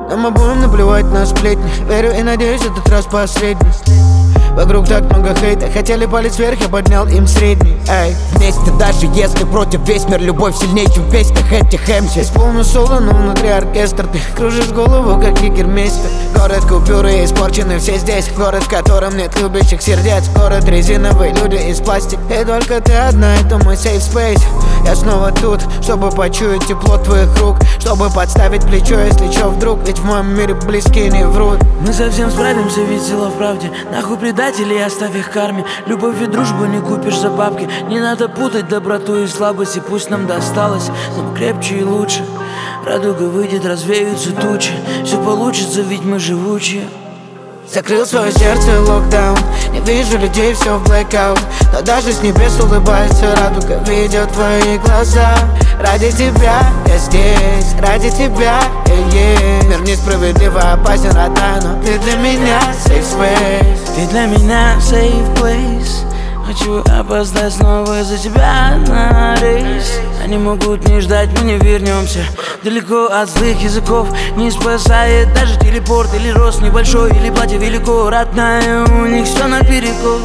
Нам обоим наплевать на сплетни. Верю и надеюсь, этот раз последний. Вокруг так много хейта, хотели палец вверх, я поднял им средний. Эй. Вместе даже если против весь мир, любовь сильнее, чем в песнях этих МС. Здесь полный соло, но внутри оркестр. Ты кружишь голову, как кикермейстер. Город купюры испорчены все здесь. Город, в котором нет любящих сердец. Город резиновый, люди из пластик. И только ты одна, это мой safe space. Я снова тут, чтобы почуять тепло твоих рук, чтобы подставить плечо, если чё вдруг. Ведь в моем мире близкие не врут. Мы совсем справимся, ведь сила в правде. Нахуй предателей, оставь их карме. Любовь и дружбу не купишь за бабки. Не надо путать доброту и слабость. И пусть нам досталось, но крепче и лучше. Радуга выйдет, развеются тучи. Все получится, ведь мы живучие. Закрыл свое сердце локдаун. Не вижу людей, все в blackout. Но даже с небес улыбается радуга, видит твои глаза. Ради тебя я здесь, ради тебя я есть. Мир несправедливо опасен, родная, но ты для меня safe space. Ты для меня safe place. Хочу опоздать снова за тебя на рейс. Они могут не ждать, мы не вернемся. Далеко от злых языков не спасает даже телепорт. Или рост небольшой, или платье велико. Родная, у них все наперекор.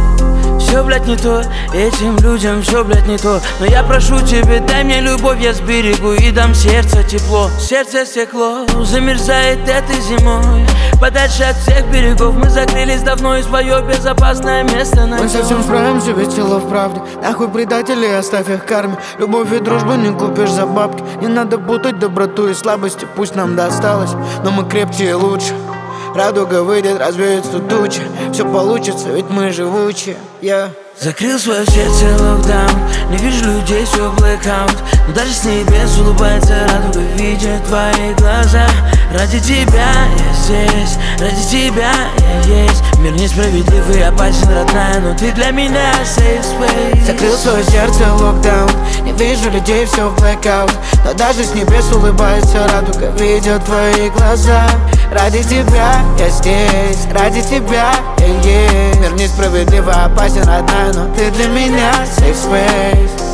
Все, блядь, не то, этим людям все, блядь, не то. Но я прошу тебя, дай мне любовь, я сберегу и дам сердце тепло. Сердце стекло, замерзает этой зимой. Подальше от всех берегов мы закрылись давно, и свое безопасное место найдем. Мы совсем справимся, ведь сила в правде. Нахуй предателей, оставь их карме. Любовь и дружбу не купишь за бабки. Не надо путать доброту и слабости. Пусть нам досталось, но мы крепче и лучше. Радуга выйдет, развеются тучи. Все получится, ведь мы живучие. Закрыл свое сердце локдаун. Не вижу людей, все blackout. Но даже с небес улыбается радуга, видит твои глаза. Ради тебя я здесь, ради тебя я есть. Мир несправедливый, опасен, родная, но ты для меня safe space. Закрыл свое сердце локдаун. Не вижу людей, все в blackout. Но даже с небес улыбается радуга, видит твои глаза. Ради тебя я здесь, ради тебя я есть. Мир несправедливо опасен, родная, но ты для меня safe space.